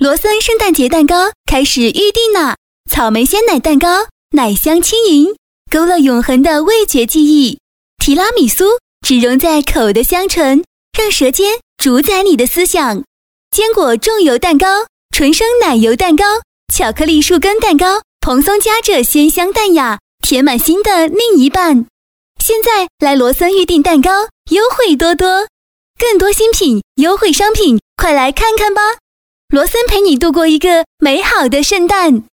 罗森圣诞节蛋糕开始预定啦！草莓鲜奶蛋糕，奶香轻盈，勾勒永恒的味觉记忆。提拉米苏只融在口的香醇，让舌尖主宰你的思想。坚果重油蛋糕，纯生奶油蛋糕，巧克力树根蛋糕，蓬松夹着鲜香淡雅，填满心的另一半。现在来罗森预订蛋糕，优惠多多，更多新品、优惠商品，快来看看吧！罗森陪你度过一个美好的圣诞。